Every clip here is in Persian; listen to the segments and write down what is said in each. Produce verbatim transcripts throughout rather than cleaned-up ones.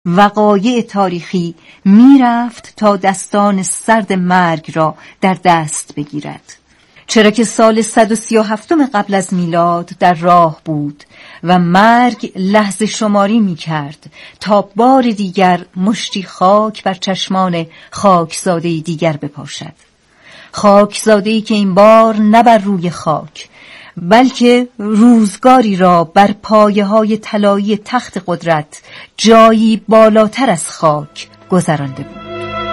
وقایع تاریخی میرفت تا دستان سرد مرگ را در دست بگیرد، چرا که سال صد و سی و هفتم قبل از میلاد در راه بود و مرگ لحظه شماری می کرد تا بار دیگر مشتی خاک بر چشمان خاکزاده‌ای دیگر بپاشد. خاکزاده‌ای که این بار نه بر روی خاک بلکه روزگاری را بر پایه‌های طلایی تخت قدرت جایی بالاتر از خاک گذرانده بود.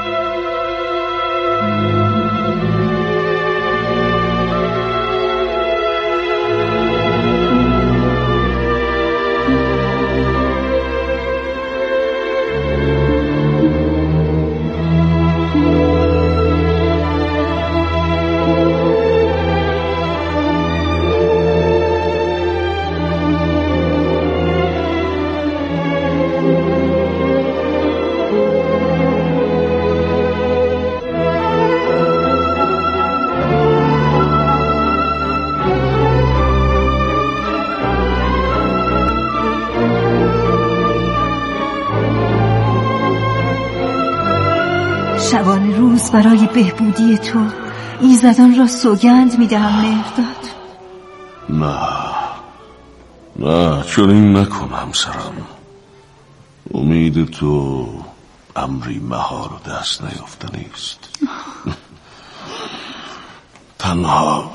شبانه روز برای بهبودی تو ایزدان را سوگند می‌دهم مهرداد. نه نه چنین نکن همسرم. امید تو امری مهار و دست نیافتنی است. تنها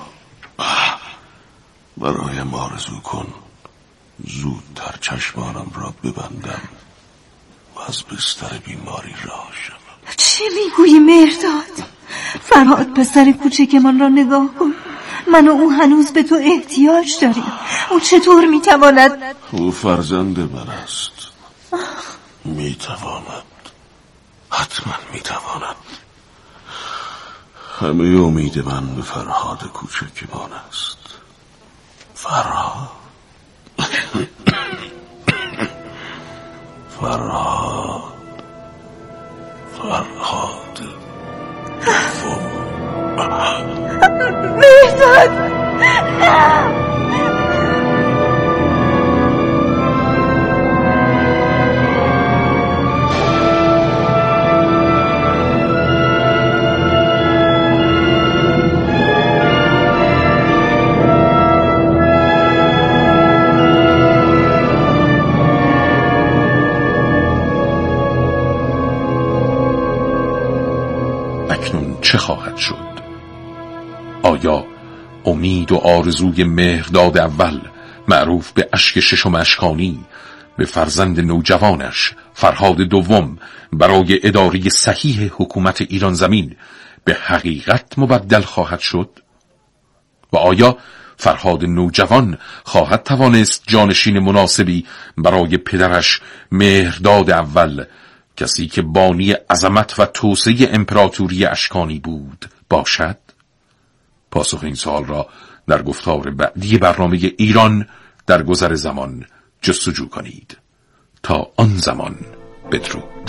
برایم آرزو کن زودتر چشمانم را ببندم و از بستر بیماری رها شوم. چه میگویی مهرداد؟ فرهاد پسر کوچکمان را نگاه کن. من و او هنوز به تو احتیاج داریم. او چطور میتواند؟ او فرزند من است. میتواند، حتما میتواند. همه امید من به فرهاد کوچکمان است. فرهاد فرهاد فرهاد مهرداد نه. اکنون چه خواهد شد؟ آیا امید و آرزوی مهرداد اول معروف به اشک ششم اشکانی به فرزند نوجوانش فرهاد دوم برای اداره صحیح حکومت ایران زمین به حقیقت مبدل خواهد شد؟ و آیا فرهاد نوجوان خواهد توانست جانشین مناسبی برای پدرش مهرداد اول، کسی که بانی عظمت و توسعه امپراتوری اشکانی بود، باشد؟ پاسخ این سوال را در گفتار بعدی برنامه ایران در گذر زمان جستجو کنید. تا آن زمان بدرود.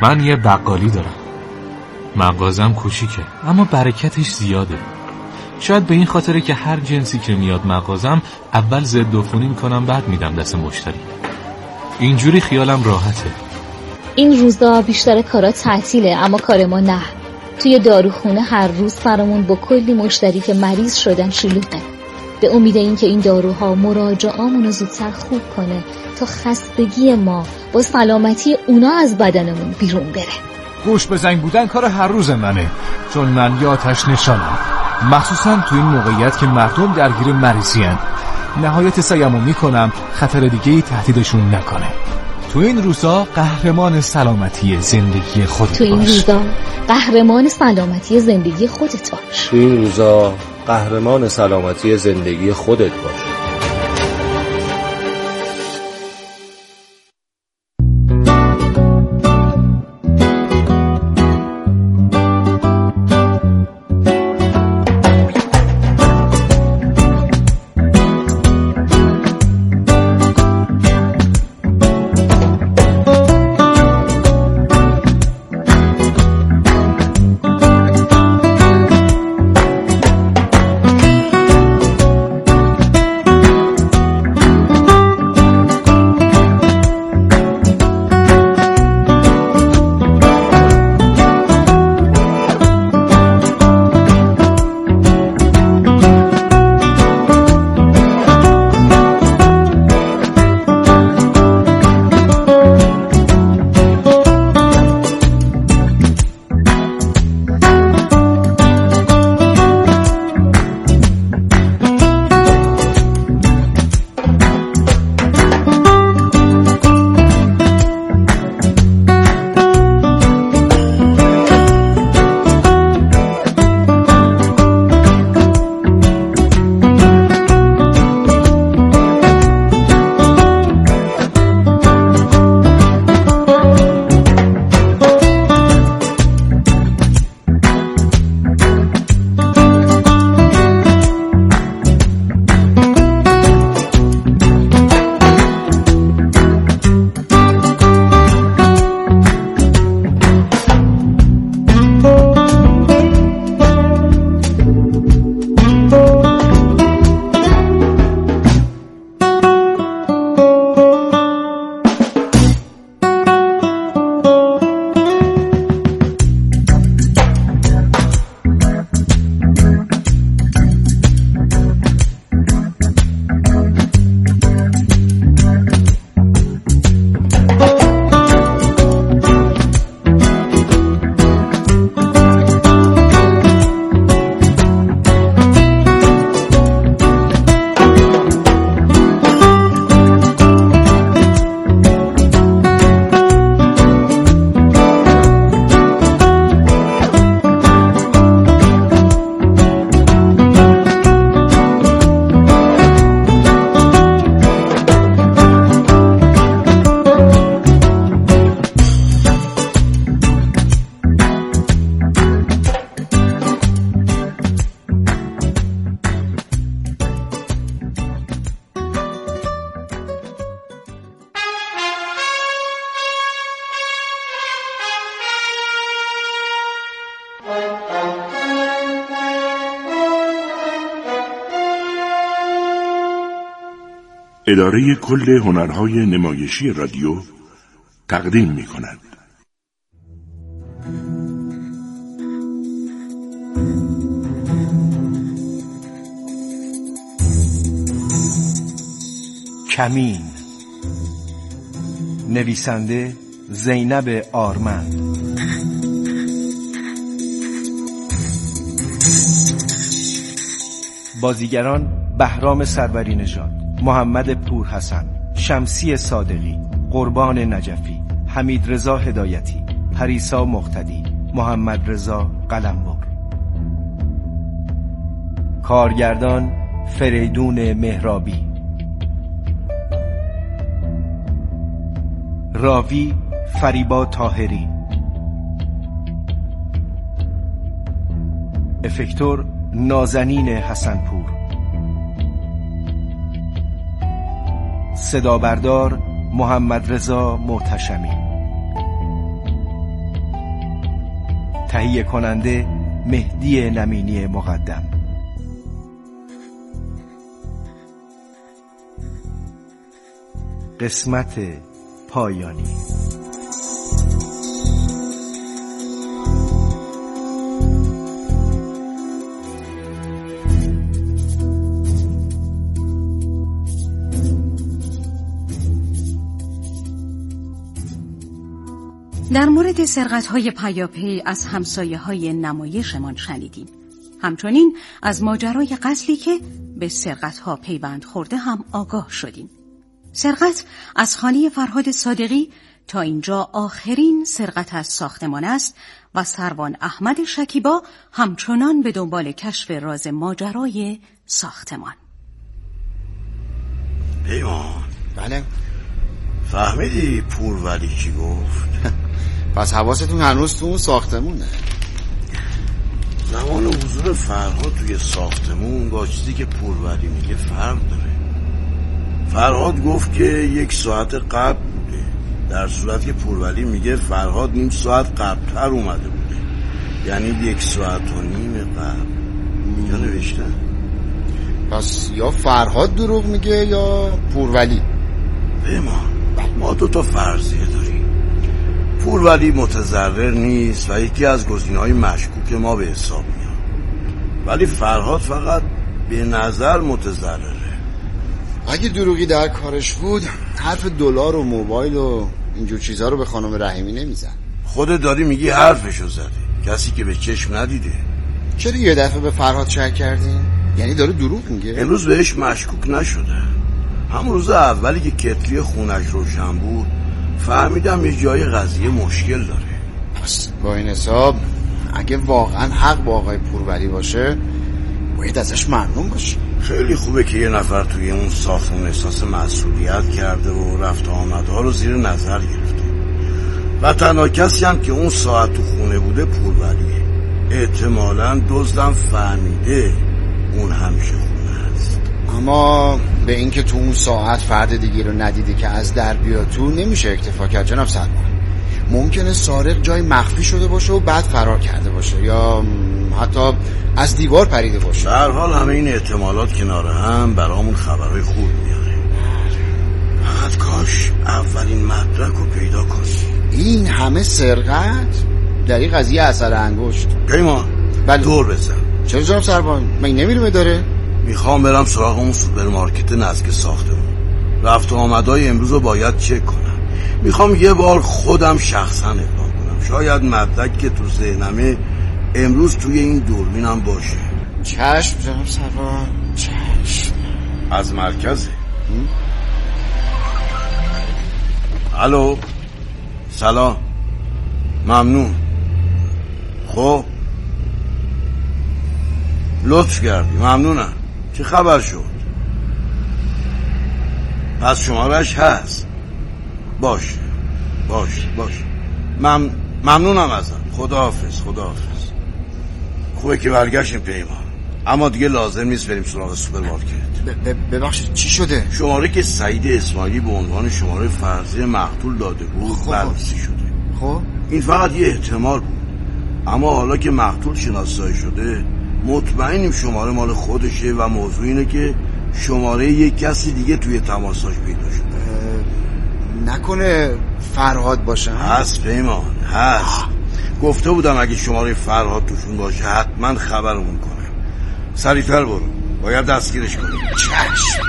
من یه بقالی دارم. مغازم کوچیکه اما برکتش زیاده. شاید به این خاطره که هر جنسی که میاد مغازم اول ضد عفونی میکنم بعد میدم دست مشتری. اینجوری خیالم راحته. این روزا بیشتر کارا تعطیله اما کار ما نه. توی داروخونه هر روز فرامون با کلی مشتری که مریض شدن شلوغه. به امید این که این داروها مراجعامونو زودتر خوب کنه تا خستگی ما با سلامتی اونا از بدنمون بیرون بره. گوش به زنگ بودن کار هر روز منه، چون من یه آتش نشانم، مخصوصا تو این موقعیت که مردم درگیر مریضی هن. نهایت سعیمو میکنم خطر دیگه‌ای تهدیدشون نکنه. تو این روزا قهرمان سلامتی زندگی خودت باش. تو این روزا قهرمان سلامتی زندگی خودت باش. تو این روزا قهرمان سلامتی زندگی خودت باش. اداره کل هنرهای نمایشی رادیو تقدیم می کند. کمین، نویسنده زینب آرمند، بازیگران بهرام سروری نژاد، محمد پورحسن، شمسی صادقی، قربان نجفی، حمید رضا هدایتی، پریسا مقتدی، محمد رضا قلمبر. کارگردان فریدون مهرابی. راوی فریبا طاهری. افکتور نازنین حسنپور. صدا بردار محمد رضا محتشمی. تهیه کننده مهدی نمینی مقدم. قسمت پایانی. در مورد سرقت‌های پیاپی از همسایه‌های نمایشمان شنیدیم. همچنین از ماجرای قتلی که به سرقت‌ها پیوند خورده هم آگاه شدیم. سرقت از خانه فرهاد صادقی تا اینجا آخرین سرقت از ساختمان است و سروان احمد شکیبا همچنان به دنبال کشف راز ماجرای ساختمان. پیمان. بله. فهمیدی پورولی چی گفت؟ پس حواستون هنوز تو اون ساختمونه. زمان حضور فرهاد توی ساختمون با چیزی که پورولی میگه فرق داره. فرهاد گفت که یک ساعت قبل بوده، در صورتی که پورولی میگه فرهاد نیم ساعت قبلتر اومده بوده، یعنی یک ساعت و نیم قبل. اینجا نوشتن. پس یا فرهاد دروغ میگه یا پورولی. پیمان، ما دو تا فرضیه داریم. پورولی متضرر نیست و یکی از گزینه‌های مشکوک ما به حساب میاد، ولی فرهاد فقط به نظر متضرره. اگه دروغی در کارش بود حرف دلار و موبایل و اینجور چیزها رو به خانم رحیمی نمیزن. خودت داری میگی حرفشو زده، کسی که به چشم ندیده. چرا یه دفعه به فرهاد شک کردین؟ یعنی داره دروغ میگه؟ امروز بهش مشکوک نشده. همون روز اولی که کتری خونش روشن بود فهمیدم یه جای قضیه مشکل داره. پس با این حساب اگه واقعا حق با آقای پورولی باشه باید ازش ممنون باشه. خیلی خوبه که یه نفر توی اون ساختمون احساس مسئولیت کرده و رفت آمدها رو زیر نظر گرفته و تنها کسی هم که اون ساعت تو خونه بوده پورولیه. احتمالاً دزدم فهمیده اون همیشه خونه است. اما به این که تو اون ساعت فرد دیگه رو ندیده که از در بیاد تو نمیشه اکتفا کرد جناب سروان. ممکنه سارق جای مخفی شده باشه و بعد فرار کرده باشه یا حتی از دیوار پریده باشه. در حال همه این احتمالات کنار هم برامون خبرهای خوب میاره. فقط کاش اولین مدرک رو پیدا کنی. این همه سرقت در این قضیه اثر انگشت. پیمان بله. دور بزن. چرا جناب سروان؟ من نمیرم اداره؟ میخوام برم سراغ اون سوپرمارکت نزدیک ساختمون. رفت و آمدهای امروز رو باید چک کنم. میخوام یه بار خودم شخصا اقدام کنم. شاید مدرک که تو ذهنمه امروز توی این دوربینم باشه. چشم جناب سروان، چشم. از مرکزه. الو، سلام، ممنون. خب لطف کردی، ممنونم. چه خبر شد؟ پس شمارش هست. باش باش باش مم... ممنونم ازت. خداحافظ خداحافظ. خوبه که برگشتیم پیمان، اما دیگه لازم نیست بریم سراغ سوپرمارکت. ببخشید چی شده؟ شماره که سعید اسماعیلی به عنوان شماره فرضی مقتول داده بود بررسی شده. خب این فقط یه احتمال بود، اما حالا که مقتول شناسایی شده مطمئنیم شماره مال خودشه و موضوع اینه که شماره یک کسی دیگه توی تماساش پیدا شده. نکنه فرهاد باشه؟ هست پیمان، هست. گفته بودم اگه شماره فرهاد توشون باشه حتما خبرمون کنه. سریعتر برو، باید دستگیرش کنیم. چشم.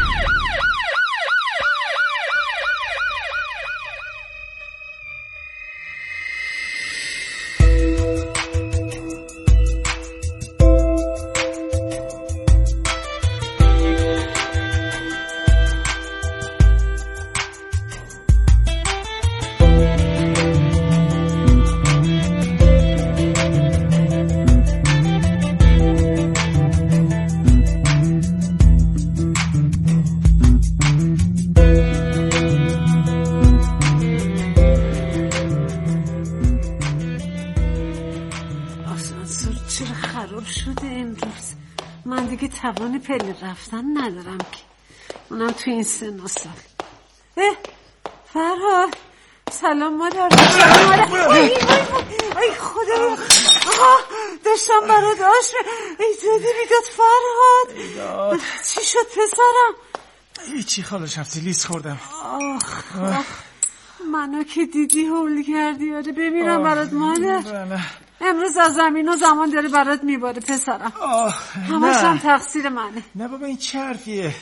توان پله رفتن ندارم که، اونم تو این سن و سال. اه فرهاد، سلام مادر. سلام مادر. ای ای ای خدا. داشتم برات آش ای دادی بیداد فرهاد. چی شد پسرم؟ هیچی خاله شمسی، لیز خوردم. آخ آخ منو که دیدی حول کردی. آره بمیرم برات مادر. امروز از زمین و زمان داره برات میباره پسرم. همش هم تقصیر منه. نه بابا این چه حرفیه؟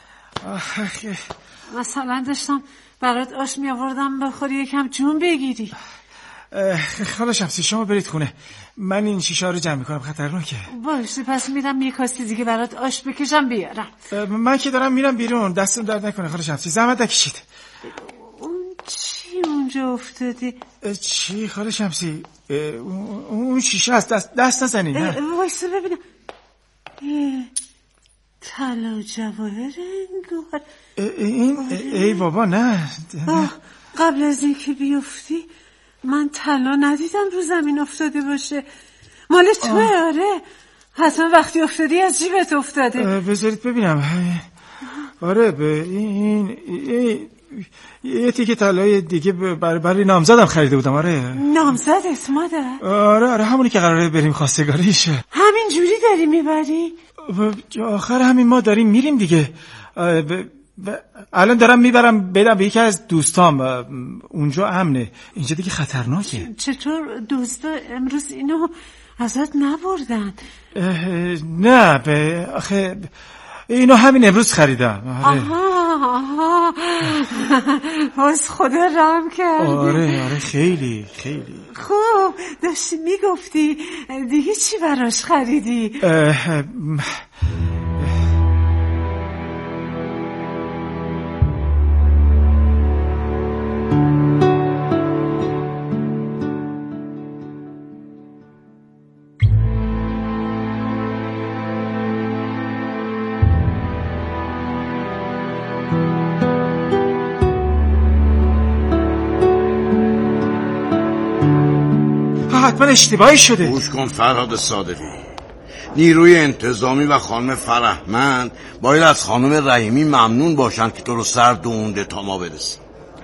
مثلا داشتم برات آش میآوردم بخوری یکم جون بگیری. خاله شمسی شما برید خونه، من این شیشه رو جمع میکنم، خطرناکه. باشه پس میرم یه کاسه دیگه برات آش بکشم بیارم. من که دارم میرم بیرون، دستم درد نکنه خاله شمسی، زحمت نکشید. اون چی اونجا افتادی؟ چی خاله شمسی؟ اون شیشه است، دست, دست نزنید. نه وایسا ببینم. طلا و جواهر انگار. این ای بابا نه, نه. قبل از اینکه بیفتی من طلا ندیدم رو زمین افتاده باشه. مال توه. آره حتما وقتی افتادی از جیبت افتاده. بذارید ببینم. آره به این, این یه تیکه طلای دیگه برای برای نامزدم خریده بودم. آره نامزدت مادر؟ آره آره همونی که قراره بریم خواستگاریشه. همین جوری داری میبری؟ آخر همین ما داریم میریم دیگه. ب... ب... الان دارم میبرم بدم به یکی از دوستام، اونجا امنه، اینجا دیگه خطرناکه. چطور دوستا امروز اینو ازت نبردن؟ نه به آخه اینو همین امروز خریدم. آره. آها آها باز خدا رحم کرد. آره آره خیلی خیلی خوب. داشتی میگفتی دیگه چی براش خریدی؟ اه... اه... حتما اشتباهی شده. گوش کن فرهاد صادقی، نیروی انتظامی و خانم فرهمند باید از خانم رحیمی ممنون باشند که تو رو سر دونده تا ما برسیم.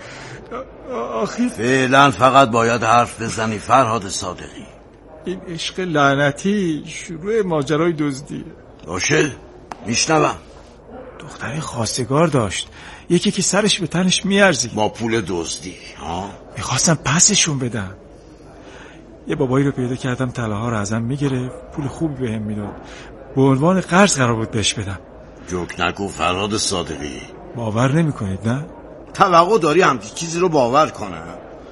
آخی فعلا فقط باید حرف بزنی فرهاد صادقی. این عشق لعنتی شروع ماجرای دزدیه. باشه میشنوم. دختری خواستگار داشت، یکی که سرش به تنش میارزید. با پول دزدی ها؟ میخواستم پسشون بدم. یه بابایی رو پیدا کردم طلاها رو ازم میگرفت، پول خوبی بهم میداد، به عنوان قرض قرار بود بهش بدم. جوک نگو فرهاد صادقی. باور نمیکنید نه؟ توقع داری همچین چیزی رو باور کنن؟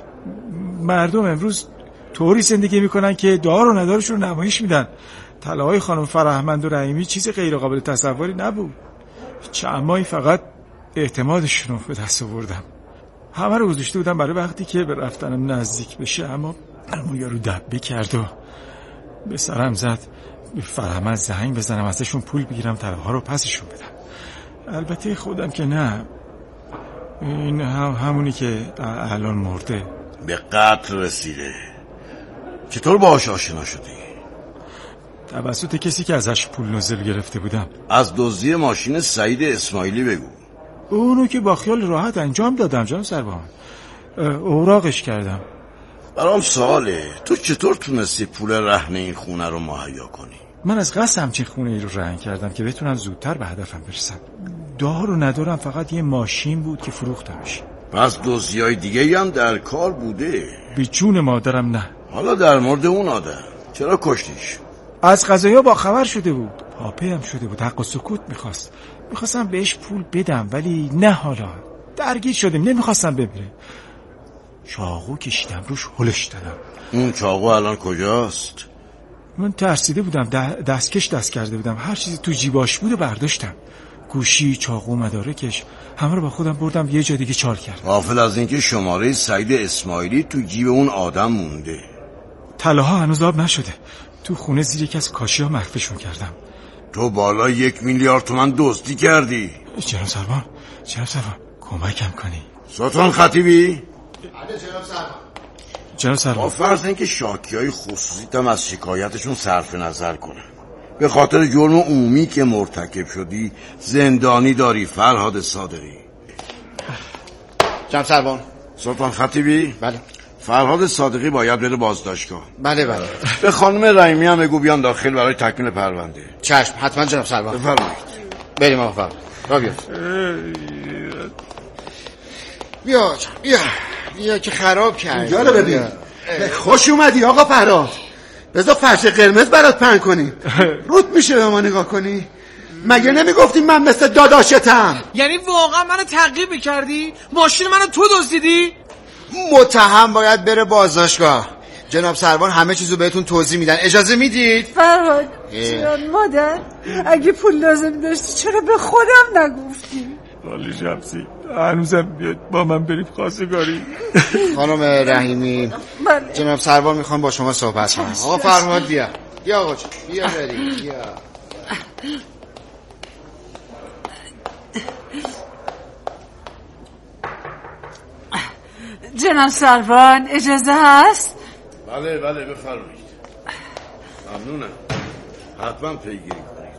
مردم امروز طوری زندگی میکنن که دار و ندارشون رو نمایش میدن. طلاهای خانم فرهمند و رحیمی چیز غیر قابل تصوری نبود. چند ماهی فقط اعتمادشون رو به دست آوردم. همه رو گذاشته بودم برای وقتی که به رفتنم نزدیک بشه، اما اون یارو دبه کرد و به سرم زد. به فرهمند زنگ بزنم ازشون پول بگیرم طلاها رو پسشون بدم. البته خودم که نه، این هم همونی که الان مرده. به قتل رسیده. چطور باهاش آشنا شدی؟ توسط کسی که ازش پول نزل گرفته بودم. از دزدی ماشین سعید اسماعیلی بگو. اونو که با خیال راحت انجام دادم جناب سربان، اوراقش کردم. برام سواله، تو چطور تونستی پول رهن این خونه رو مهیا کنی؟ من از قصد همچین خونه ای رو رهن کردم که بتونم زودتر به هدفم برسم. دار و ندارم فقط یه ماشین بود که فروختمش. پس دزدیای دیگه هم در کار بوده؟ بی جون مادرم نه. حالا در مورد اون آدم چرا کشتیش؟ از قضایا با خبر شده بود، پاپه هم شده بود، حق و سکوت میخواست. میخواستم بهش پول بدم ولی نه، حالا درگیر شدیم، نمیخواستم بمیره. چاقو کشیدم روش، هلش دادم. اون چاقو الان کجاست؟ من ترسیده بودم، دستکش دست کرده بودم، هر چیزی تو جیباش بود و برداشتم. گوشی، چاقو، مدارکش، همه رو با خودم بردم یه جا دیگه چال کردم. غافل از اینکه شماره سعید اسماعیلی تو جیب اون آدم مونده. طلاها هنوز آب نشده، تو خونه زیر یکی از کاشی‌ها مخفیشون کردم. تو بالا یک میلیارد تومن دزدی کردی. جناب سربان، جناب سربان کمکم کنی. سلطان خطیبی؟ بله جناب سربان. جناب سربان، با فرض اینکه شاکی‌های خصوصیتم از شکایتشون صرف نظر کنن، به خاطر جرم عمومی که مرتکب شدی زندانی داری فرهاد صادقی. جناب سربان. سلطان خطیبی؟ بله. فرهاد صادقی باید بره بازداشتگاه. بله بله. به خانم رحیمی هم بگو بیان داخل برای تکمیل پرونده. چشم، حتما جناب سروان. بفرمایید. بریم آقا فرهاد. را بیا. بیا بیا بیا که خراب کردی. اینجا رو ببین. خوش اومدی آقا فرهاد. بذار فرش قرمز برات پهن کنیم. روت میشه به ما نگاه کنی؟ مگه نمیگفتی من مثل داداشتم؟ یعنی واقعا منو تعقیب میکردی؟ ماشین منو تو دزدیدی؟ متهم باید بره بازداشتگاه. جناب سروان همه چیزو بهتون توضیح میدن. اجازه میدید؟ فرهاد جان مادر، اگه پول لازم داشتی چرا به خودم نگفتی؟ والی شمسی هنوزم بیاد با من بریم خواستگاری. خانم رحیمی بله. جناب سروان میخوام با شما صحبت کنم. آقا فرهاد بیا بیا آقا بیا بریم بیا. جناب سروان اجازه هست؟ بله بله بفرمایید. ممنونم. حتما پیگیری کنید.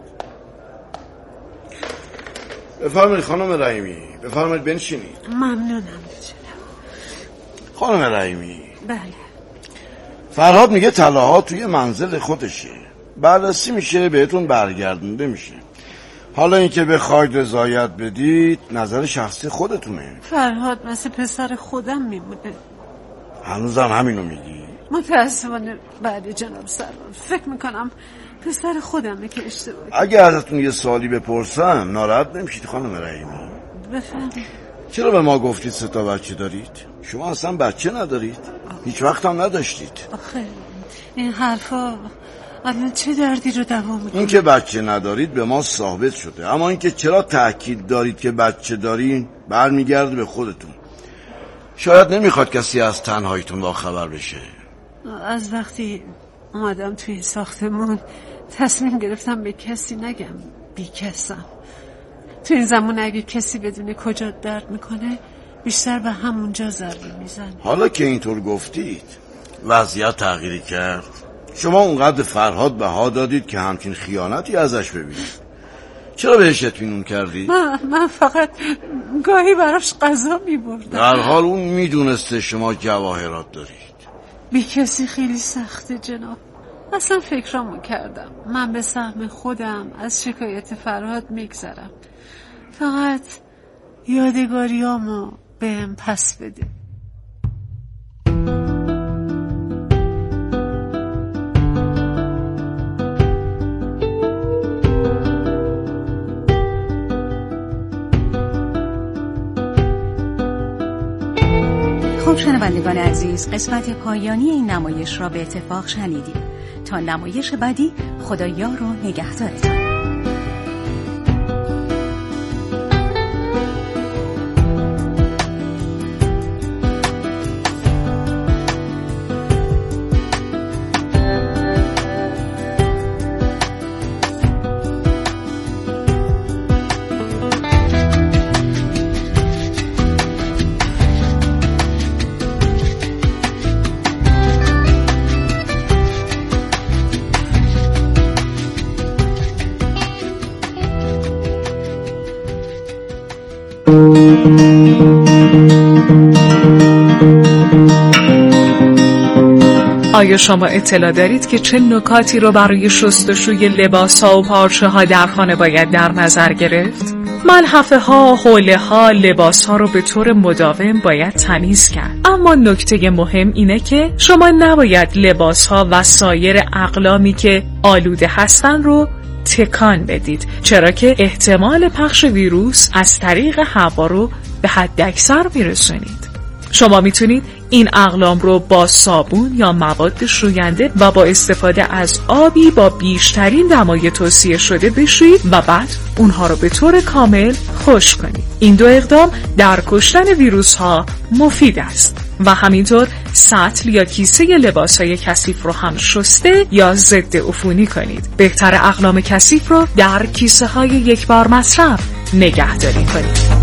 بفرمایید خانم رحیمی، بفرمایید بنشینید. ممنونم جناب. خانم رحیمی. بله. فرهاد میگه طلاها توی منزل خودشه، بررسی میشه بهتون برگردونده میشه. حالا اینکه بخواید رضایت بدید نظر شخصی خودتونه. فرهاد مثل پسر خودم میمونه. هنوزم همینو میگی؟ متاسفانه بله جناب سروان، فکر میکنم پسر خودمه که اشتباه. اگه ازتون یه سوالی بپرسم ناراحت نمیشید خانم رحیمی؟ بفرمایید. چرا به ما گفتید سه تا بچه دارید؟ شما اصلا بچه ندارید؟ هیچ وقت هم نداشتید. آخه این حرفا الان چه دردی رو دوا میکنه؟ این که بچه ندارید به ما ثابت شده، اما اینکه چرا تأکید دارید که بچه دارین برمیگرده به خودتون. شاید نمیخواد کسی از تنهاییتون با خبر بشه. از وقتی اومدم توی ساختمون تصمیم گرفتم به کسی نگم بی کسم. تو این زمان اگه کسی بدونه کجا درد میکنه بیشتر به همونجا ضربه میزن. حالا که اینطور گفتید وضعیت تغییری کرد. شما اونقدر فرهاد بها دادید که همچین خیانتی ازش ببینید. چرا بهش اطمینان کردی؟ من, من فقط گاهی براش غذا میبردم. در حال اون میدونسته شما جواهرات دارید. بی کسی خیلی سخته جناب. اصلا فکرامو کردم من به سهم خودم از شکایت فرهاد میگذرم. فقط یادگاریامو بهم پس بده. خب شنوندگان عزیز، قسمت پایانی این نمایش را به اتفاق شنیدیم. تا نمایش بعدی خدایار و نگهدارتان. آیا شما اطلاع دارید که چه نکاتی رو برای شستشوی لباس‌ها و پارچه‌ها در خانه باید در نظر گرفت؟ ملحفه ها، حوله ها، لباس ها رو به طور مداوم باید تمیز کرد. اما نکته مهم اینه که شما نباید لباس ها و سایر اقلامی که آلوده هستن رو تکان بدید، چرا که احتمال پخش ویروس از طریق هوا رو به حد اکثر میرسونید. شما میتونید این اقلام رو با صابون یا مواد شوینده و با استفاده از آبی با بیشترین دمای توصیه شده بشویید و بعد اونها رو به طور کامل خشک کنید. این دو اقدام در کشتن ویروس ها مفید است. و همینطور سطل یا کیسه لباس‌های کثیف رو هم شسته یا ضد عفونی کنید. بهتر اقلام کثیف رو در کیسه های یک بار مصرف نگهداری کنید.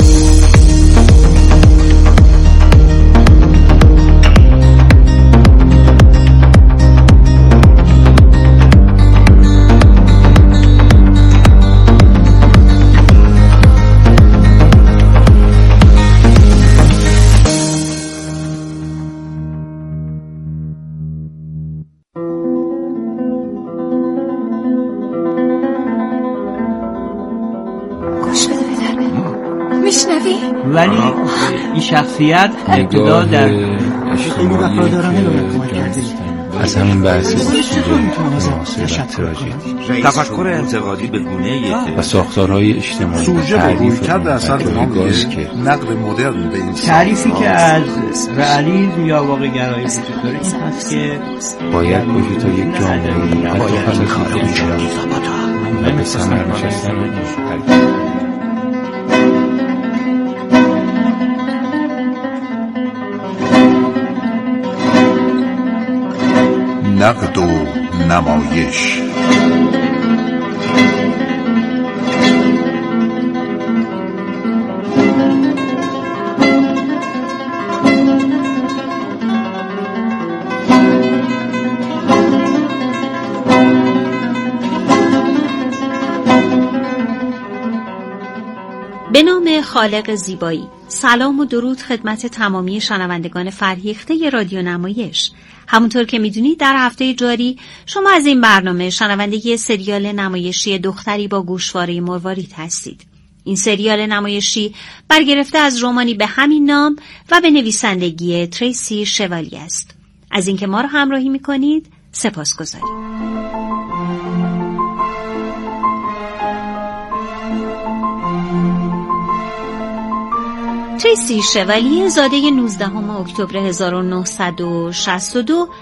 میشنوی؟ ولی این شخصیت ابتدا در خیلی وفادارانه به من کمک کرده. از همین بحثی مناسب تراژدی، تفکر انتقادی به گونه‌ای و ساختارهای اجتماعی، سوژه به رویکرد اثر ما گاز که نقد مدرن به این تعریفی که از رئالیسم یا واقع‌گرایی وجود داره این هست که باید باشه تا یک جامعه نباید خارج و به ثمر نشستن نقد و نمایش. به نام خالق زیبایی. سلام و درود خدمت تمامی شنوندگان فرهیخته رادیو نمایش. همونطور که میدونید در هفته جاری شما از این برنامه شنونده سریال نمایشی دختری با گوشواره مروارید هستید. این سریال نمایشی برگرفته از رمانی به همین نام و به نویسندگی تریسی شوالی است. از اینکه ما رو همراهی میکنید سپاسگزاریم. تریسی شوالی زاده نوزدهم اکتبر هزار و نهصد و شصت و دو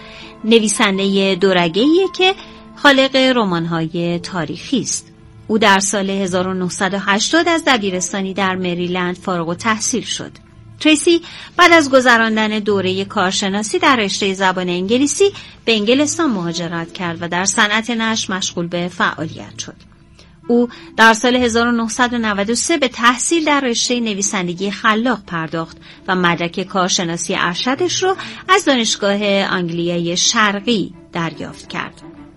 نویسنده دورگه‌ایه که خالق رمان‌های تاریخی است. او در سال هزار و نهصد و هشتاد از دبیرستانی در مریلند فارغ التحصیل شد. تریسی بعد از گذراندن دوره کارشناسی در رشته زبان انگلیسی به انگلستان مهاجرت کرد و در صنعت نشر مشغول به فعالیت شد. او در سال هزار و نهصد و نود و سه به تحصیل در رشته نویسندگی خلاق پرداخت و مدرک کارشناسی ارشدش رو از دانشگاه آنگلیای شرقی دریافت کرد.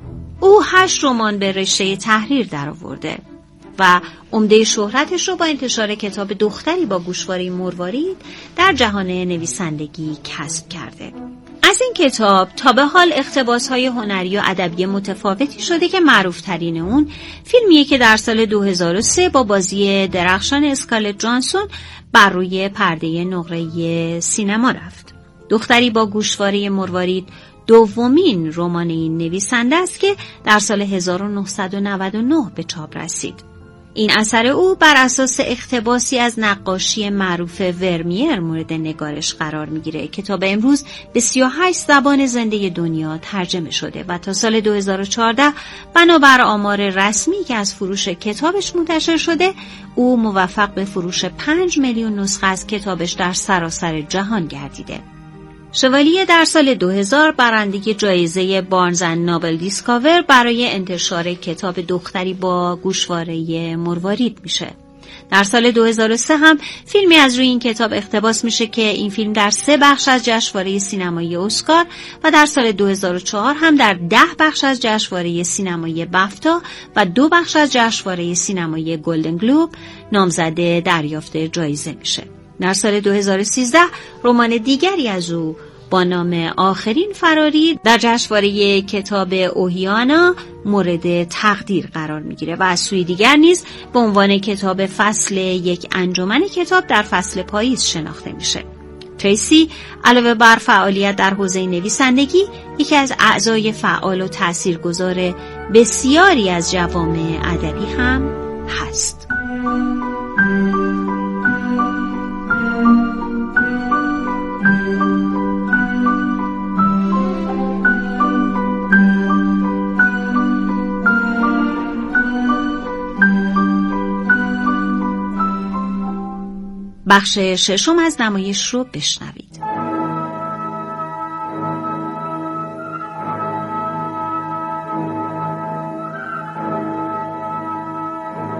او هشت رمان به رشته تحریر درآورده و عمده شهرتش رو با انتشار کتاب دختری با گوشواره مروارید در جهان نویسندگی کسب کرده. از این کتاب تا به حال اقتباس‌های هنری و ادبی متفاوتی شده که معروف‌ترین اون فیلمیه که در سال دو هزار و سه با بازی درخشان اسکارلت جانسون بر روی پرده نقره‌ای سینما رفت. دختری با گوشواره مروارید دومین رمان این نویسنده است که در سال هزار و نهصد و نود و نه به چاپ رسید. این اثر او بر اساس اقتباسی از نقاشی معروف ورمیر مورد نگارش قرار میگیره که تا به امروز به سی و هشت زبان زنده دنیا ترجمه شده و تا سال دو هزار و چهارده بنابر آمار رسمی که از فروش کتابش منتشر شده او موفق به فروش پنج میلیون نسخه از کتابش در سراسر جهان گردیده. شوالیه در سال دو هزار برنده جایزه بارنز اند نوبل دیسکاور برای انتشار کتاب دختری با گوشواره مروارید میشه. در سال دو هزار و سه هم فیلمی از روی این کتاب اقتباس میشه که این فیلم در سه بخش از جشنواره سینمایی اسکار و در سال دو هزار و چهار هم در ده بخش از جشنواره سینمایی بفتا و دو بخش از جشنواره سینمایی گلدن گلوب نامزد دریافت جایزه میشه. در سال دو هزار و سیزده رمان دیگری از او با نام آخرین فراری در جشنواره کتاب اوهیانا مورد تقدیر قرار میگیره و از سوی دیگر نیز به عنوان کتاب فصل یک انجمن کتاب در فصل پاییز شناخته میشه. تریسی علاوه بر فعالیت در حوزه نویسندگی یکی از اعضای فعال و تاثیرگذار بسیاری از جوامع ادبی هم هست. بخش ششم از نمایش رو بشنوید.